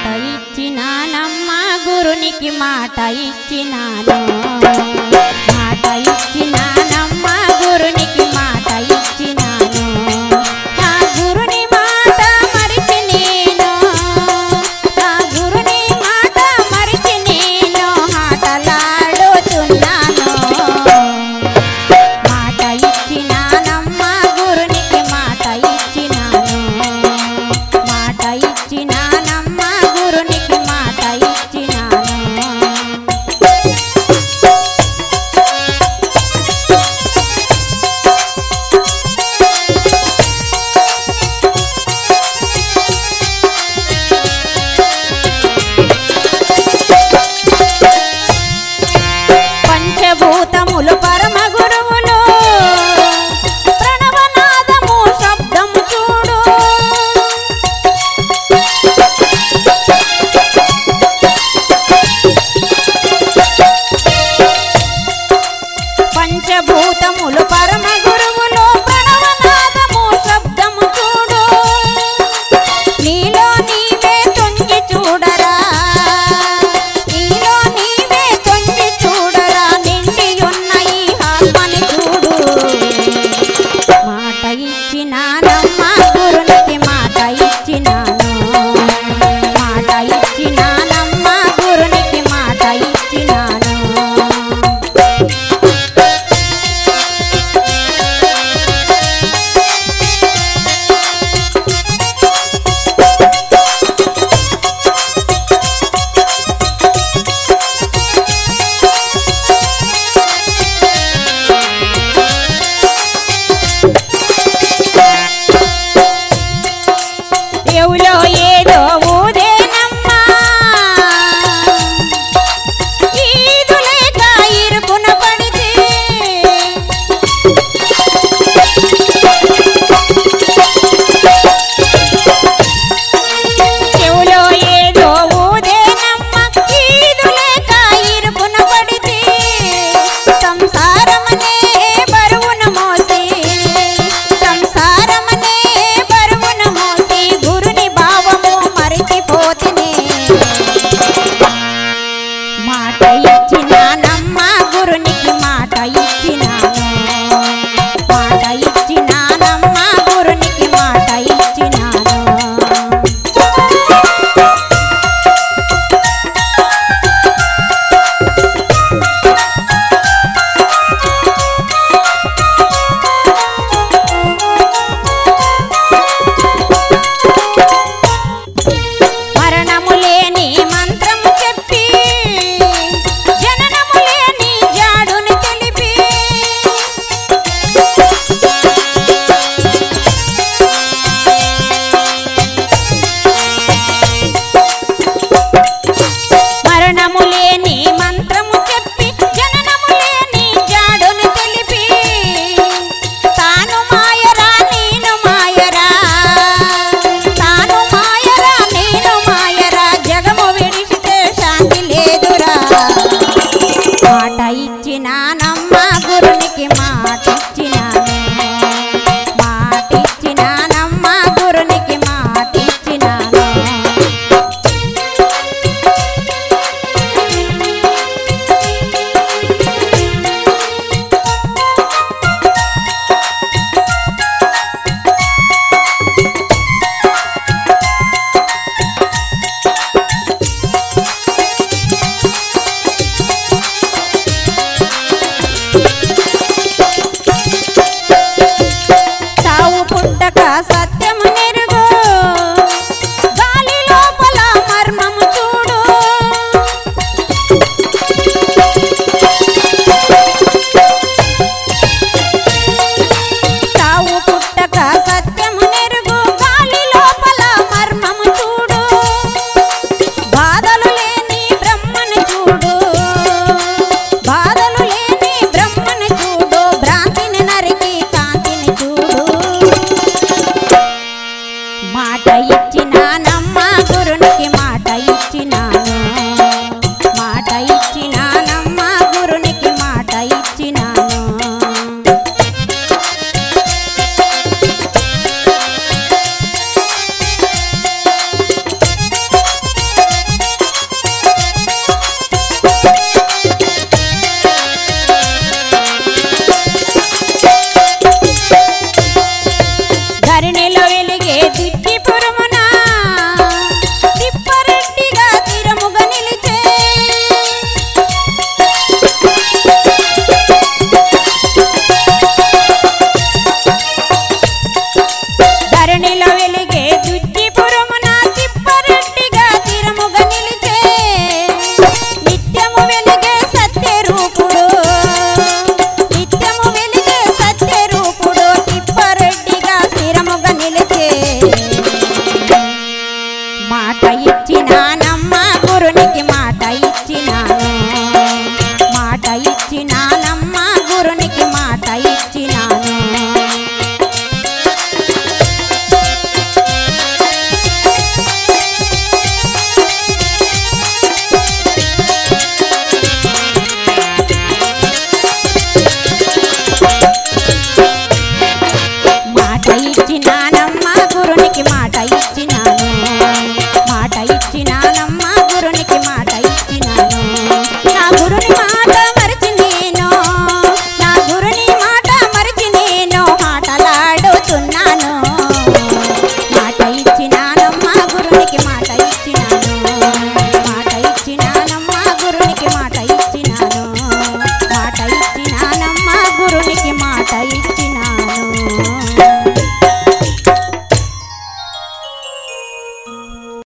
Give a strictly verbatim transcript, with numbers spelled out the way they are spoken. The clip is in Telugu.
ఇచ్చినానమ్మా గురునికి మాట ఇచ్చినాను మాట ఇచ్చినానమ్మా గురునికి మాట ఇచ్చినాను నా గురుని మాట మరిచి నేను నా గురుని మాట మరిచి నేను ఆటలాడుతున్నాను మాట ఇచ్చినానమ్మా గురునికి మాట ఇచ్చినాను మాట ఇచ్చినానమ్మా గురునికి మాట ఇచ్చినాను పంచభూతములు పరమ గురువులు ప్రణవనాదము శబ్దం చూడు పంచభూతములు పరమ గురువులు ప్రణవనాదము శబ్దము చూడు నీలో నీవే తొంగి చూడరా నీలో నీవే తొంగి చూడరా నిండి ఉన్న ఈ ఆత్మని చూడు మాట ఇచ్చినానమ్మా గురునికి మాట ఇచ్చినాను మాట ఇచ్చినానమ్మా గురునికి మాట ఇచ్చినాను చెవులో ఏదో ఊదేనమ్మా ఈదు లేక ఇరుకున పడితే చెవులో ఏదో ఊదేనమ్మా ఈదు లేక ఇరుకున పడితే సంసారమనే బరువును మోసి సంసారమనే బరువును మోసి గురుని భావము మరిచిపోతిని మాట ఇచ్చినానమ్మా గురునికి మాట ఇచ్చినాను మాట ఇచ్చినానమ్మా గురునికి మాట ఇచ్చినాను మరణము లేని మంత్రము చెప్పి జననము లేని జాడుని తెలిపి మరణము లేని మంత్రము చెప్పి జననము లేని జాడుని తెలిపి తాను మాయరా నేను మాయరా తాను మాయరా నేను మాయరా జగము విడిచితే శాంతి లేదురా మాట ఇచ్చినానమ్మా గురునికి మాట ఇచ్చినాను మాట ఇచ్చినానమ్మా గురునికి మాట ఇచ్చినాను చావు పుట్టక సత్యము నెరుగు గాలి లోపల మర్మము చూడు చావు పుట్టక సత్యము నెరుగు గాలి లోపల మర్మము చూడు బాధలు లేని బ్రహ్మను చూడు బాధలు లేని బ్రహ్మను చూడు భ్రాంతిని నరికి కాంతిని చూడు మాట ఇచ్చినానమ్మా గురునికి మాట ఇచ్చినాను